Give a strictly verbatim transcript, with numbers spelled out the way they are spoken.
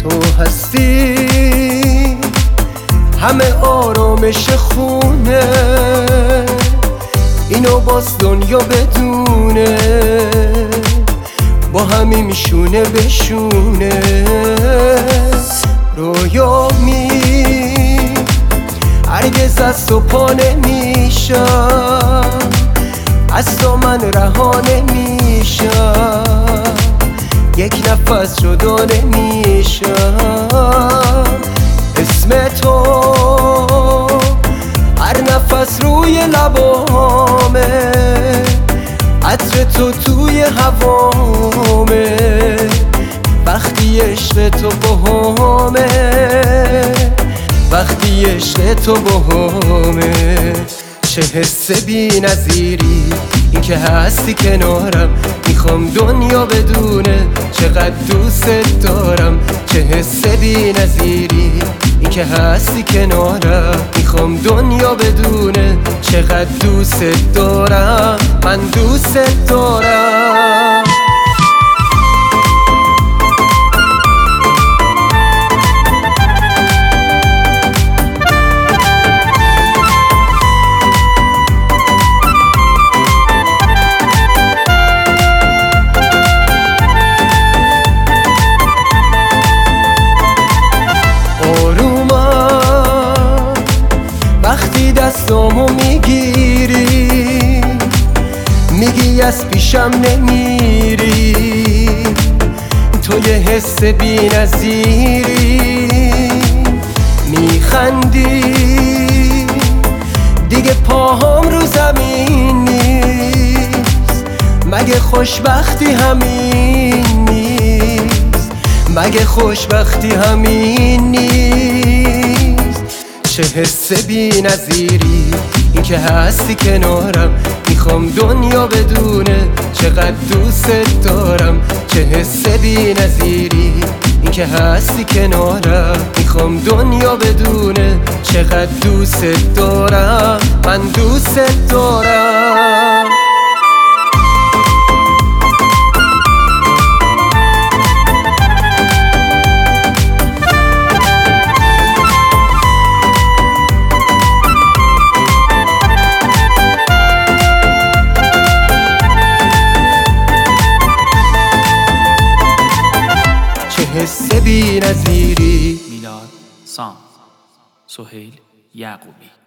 تو هستی همه آرامش خونه، اینو باز دنیا بدونه، با همین شونه به شونه رویا می هرگز از تو پا نمیشم، از تو من رها نمیشم، یک نفس جدا نمیشم. اسم تو هر نفس روی لبامه، عطر تو توی هوامه، وقتی عشق تو باهامه، وقتی عشق تو باهامه. چه حس بی نظیری این که هستی کنارم، میخوام دنیا بدونه چقدر دوست دارم. چه حس بی نظیری این که هستی کنارم، میخوام دنیا بدونه چقدر دوست دارم، من دوست دارم. وقتی دستامو میگیری میگی از پیشم نمیری، تو یه حس بی نظیری، میخندی دیگه پاهم رو زمین نیست، مگه خوشبختی همین نیست، مگه خوشبختی همین نیست. چه حس بی نظیری این که هستی کنارم، میخوام دنیا بدونه چقدر دوست دارم. چه حس بی نظیری این که هستی کنارم، میخوام دنیا بدونه چقدر دوست دارم، من دوست دارم. حس بی نظیری. میلاد سام، سهیل یعقوبی.